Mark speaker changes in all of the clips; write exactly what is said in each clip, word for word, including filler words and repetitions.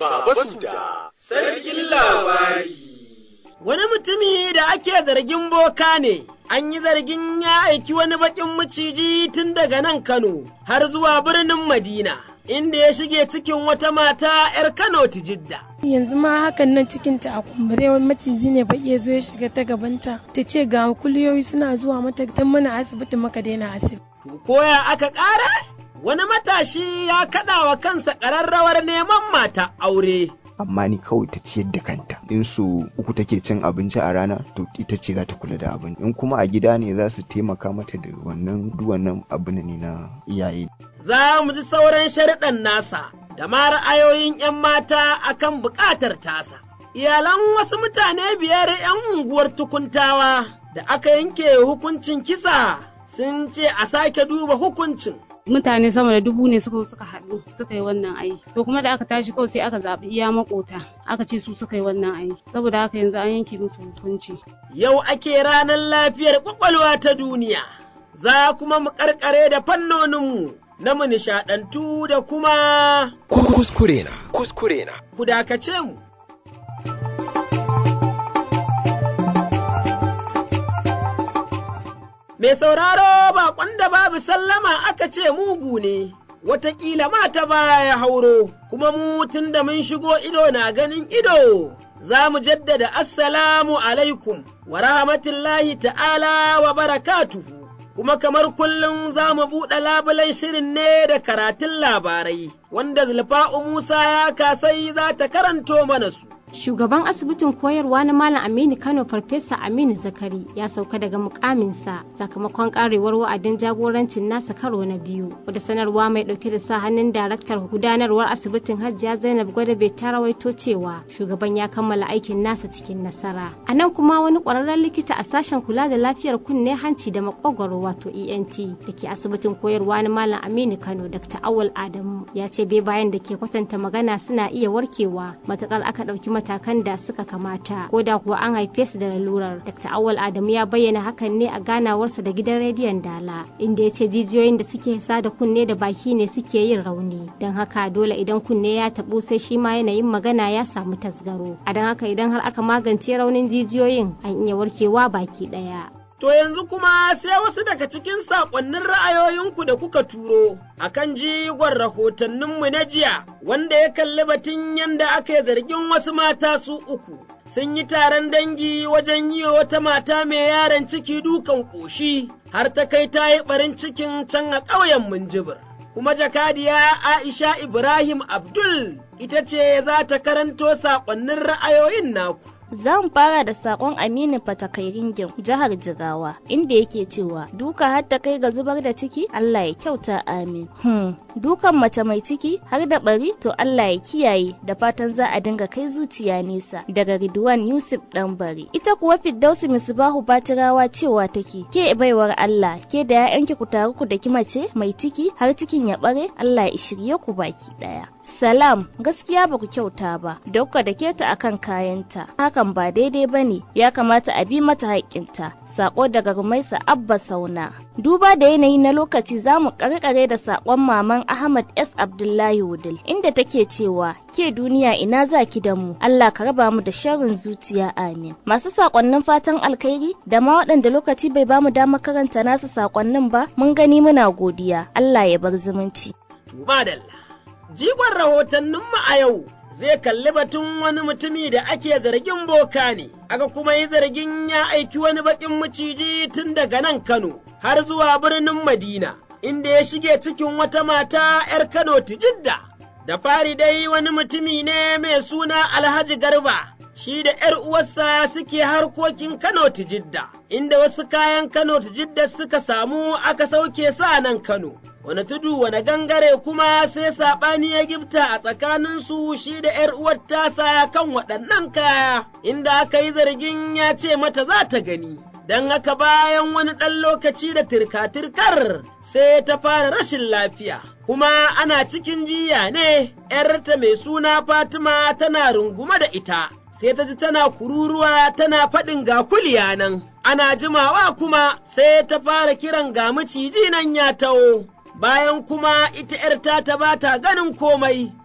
Speaker 1: Baba Suda, sarkin labari.
Speaker 2: Wani mutumi da ake zargin boka ne, an yi zargin ya aiki wani baƙin maciji tun daga nan Kano har zuwa birnin Madina, inda ya shige cikin wata mata ‘yar Kano Tijidda.
Speaker 3: Yanzu ma hakan nan cikinta a kumbure wani maciji ne baƙi ya zo ya shiga ta gabanta, ta ce ga kuliyoyi suna zuwa mata tun muna asibiti maka daina asibiti.
Speaker 2: To koya aka ƙara? Wani matashi ya kaɗa wa kansa ƙararrawar neman mata aure.
Speaker 4: Amma ni kawai ta ciyar da kanta, in su uku take cin abinci a rana to ita ce za ta kula da abin, in kuma a gida ne za su taimaka mata da wannan duwannan abin ne na iyaye.
Speaker 2: Za mu ji sauran sharuɗan nasa da ma ra'ayoyin 'yan mata akan buƙatar tasa. Iyalan wasu mutane biyar 'yan unguwar Tukuntawa da aka yanke hukuncin kisa sun ce a sake duba hukuncin.
Speaker 5: Mutane sama da dubu ne suka suka haɗu suka yi wannan aiki, to kuma da aka tashi kawai sai aka zaɓi iya makota aka ce su suka yi wannan aiki, saboda haka yanzu an yanke musu hukunci.
Speaker 2: Yau ake ranar lafiyar ƙwaƙwalwa ta duniya, za kuma mu ƙarƙare da fannoninmu na mu nishaɗantu da kuma
Speaker 1: kuskure na kuskure na
Speaker 2: ku dakace mu. Mai sauraro baƙon da babu sallama aka ce mugu ne, wataƙila mata baya ya hauro, kuma mu tun da mun shigo ido na ganin ido, za mu jaddada assalamu alaikum wa rahmatullahi ta'ala wa barakatuhu, kuma kamar kullum za mu buɗe labulen shirin ne da karatun labarai, wanda Zulfa'u Musa ya kasai za ta karanto mana su.
Speaker 6: Shugaban asibitin koyarwa na Malam Aminu Kano Farfesa Aminu Zakari ya sauka daga mukaminsa sakamakon karewar wa'adin jagorancin nasa karo na biyu. Wata sanarwa mai dauke da sa hannun daraktar gudanarwar asibitin Hajiya Zainab Gwadabe ta rawaito cewa shugaban ya kammala aikin nasa cikin nasara. A nan kuma wani kwararren likita a sashen kula da lafiyar kunne, hanci da makogwaro wato E N T da ke asibitin koyarwa na Malam Aminu Kano Dakta Awal Adamu ya ce bai bayan da ke kwatanta magana suna iya warkewa matakar aka dauki matakan da suka kamata ko da kuwa an haife su da lalurar. Dakta Awal Adamu ya bayyana hakan ne a ganawarsa da gidan rediyon Dala, inda ya ce jijiyoyin da suke sada kunne da baki ne suke yin rauni, don haka dole idan kunne ya tabu sai shi ma yanayin magana ya samu tasgaro. A don haka idan har aka magance raunin jijiyoyin an iya warkewa baki ɗaya.
Speaker 2: To yanzu kuma sai wasu daga cikin saƙonnin ra'ayoyinku da kuka turo a kan jigon rahotanninmu na jiya, wanda ya kalli batun yadda aka yi zargin wasu mata su uku sun yi taron dangi wajen yi wa wata mata mai yaron ciki dukan ƙoshi har ta kai ta yi ɓarin cikin can a ƙauyen Minjibir. Kuma jakadiya Aisha Ibrahim Abdul ita ce za ta karanto saƙonnin ra'ayoyin naku.
Speaker 7: Za mu fara da sakon Aminu Fatakairingin jihar Jigawa inda yake cewa duka har ta kai ga zubar da ciki, Allah ya kyauta amin. Hmm. Dukan mace mai ciki har da bari to Allah ya kiyaye, da fatan za a dinga kai zuciya nesa. Daga Ridwan Yusuf Danbari. Ita kuwa Firdausi Misbahu Batirawa cewa take, ke baiwar Allah, ke da ya'yanki ku taru ku daki mace mai ciki har cikin ya bare, Allah ya shirye ku baki daya. Salam, gaskiya ba ku kyauta ba, dauka da ke ta akan kayanta. Haka ba daidai ba ne, ya kamata a bi mata haƙƙinta. Sako daga Rumaisa Abba Sauna. Duba da yanayi na lokaci za mu ƙarƙare da sakon maman Ahmad S Abdullahi Wudil inda take cewa, ke duniya ina za ki da mu, Allah ka raba mu da sharrin zuciya amin. Masu sakonnin fatan alkhairi da ma waɗanda lokaci bai bamu damar karanta nasu sakonnin ba, mun gani muna godiya. Allah ya bar zumunci.
Speaker 2: Madalla. Jigon rahotanninmu a yau zai kalli batun wani mutumi da ake zargin boka ne, aka kuma yi zargin ya aiki wani baƙin maciji tun daga nan Kano har zuwa birnin Madina, inda ya shige cikin wata mata ‘yar Kano Tijidda. Da fari dai wani mutumi ne mai suna Alhaji Garba, shi da ‘yar uwarsa suke harkokin Kano Tijidda, inda wasu kayan Kano Tijidda suka samu aka sauke sa nan Kano. Wani tudu wani gangare kuma sai saɓani ya gifta a tsakaninsu shi da ‘yar uwar tasa kan waɗannan kaya, inda aka yi zargin ya ce mata za ta gani. Don haka bayan wani ɗan lokaci da turka-turkar sai ta fara rashin lafiya, kuma ana cikin jiya ne ‘yarta mai suna Fatima tana rungume da ita, sai ta ji tana kururuwa tana faɗin ga kuliya nan, ana jimawa kuma sai ta fara kiran ga maciji nan ya taho. Bayan kuma ita ‘yarta ta ba ta ganin komai,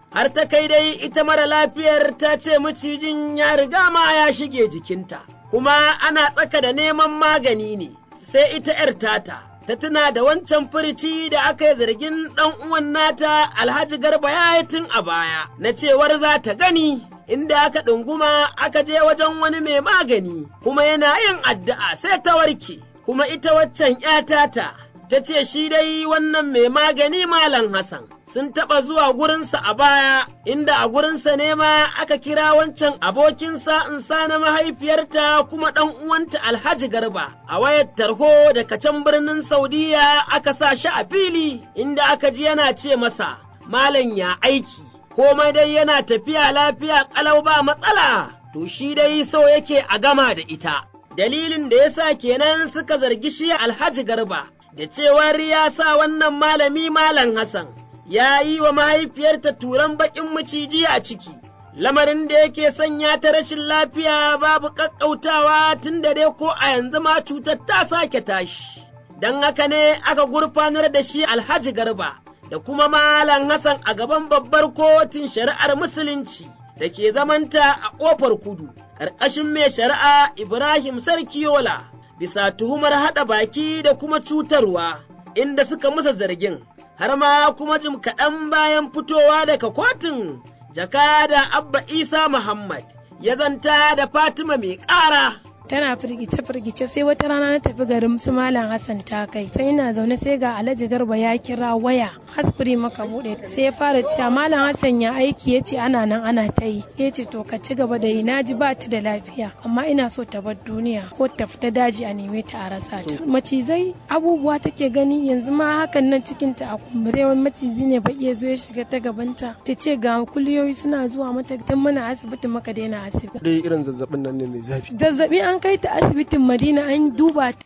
Speaker 2: har ta kai dai ita mara lafiyar ta ce macijin ya riga ma ya shige jikinta, kuma ana tsaka da neman magani ne, sai ita ‘yar tata. Ta tuna da wancan furici da aka yi zargin ɗan uwan nata Alhaji Garba ya yi tun a baya, na cewar za ta gani, inda aka ɗunguma aka je wajen wani mai magani, kuma yana yin addu'a sai ta warke, kuma ita waccan ‘ya tata, ta ce shi dai wannan mai magani Malam Hassan, sun taɓa zuwa gurinsa a baya, inda a gurinsa ne ma aka kira wancan abokinsa in sa na mahaifiyarta kuma ɗan uwanta Alhaji Garba, a wayar tarho daga can birnin Saudiya aka sa shi a fili, inda aka ji yana ce masa, Malam ya aiki, komai dai yana tafiya lafiya ƙalau ba matsala, to shi dai so yake a gama da ita. Dalilin da ya sa kenan suka zargi shi Alhaji Garba, da cewar ya sa wannan malami Malam Hassan ya yi wa mahaifiyarta turan baƙin maciji a ciki, lamarin da yake sanya ta rashin lafiya babu ƙaƙƙautawa tun da dai ko a yanzu ma cutar ta sake tashi. Don haka ne aka gurfanar da shi Alhaji Garba da kuma Malam Hassan a gaban babbar kotun shari'ar Musulunci da ke zamanta a ƙofar kudu, ƙarƙashin mai shari'a Ibrahim Sarkiyola, bisa tuhumar haɗa baki da kuma cutarwa, inda suka musa zargin. Har ma kuma jim kaɗan bayan fitowa daga kotun, jakada Abba Isa Muhammad ya zanta da Fatima mai ƙara.
Speaker 3: tana firgice-firgice sai wata rana na tafi garin su Malam Hassan ta kai sai ina zaune sai ga Alhaji Garba ya kira waya hasbiri maka bude sai ya fara cewa Malam Hassan ya aiki yace ana nan ana ta yi yace to ka ci gaba da yi naji ba ta da lafiya amma ina so ta bar duniya ko ta fita daji a neme ta a rasa ta. Macizai abubuwa take gani yanzu ma hakan nan cikin ta a kumbure wani maciji ne baki ya zo ya shiga ta gabanta ta ce ga kuliyoyi suna zuwa mata tun muna asibiti maka daina asibiti.
Speaker 8: Dai irin zazzabin nan ne mai zafi.
Speaker 3: Zazzabi an kai ta asibitin Madina an duba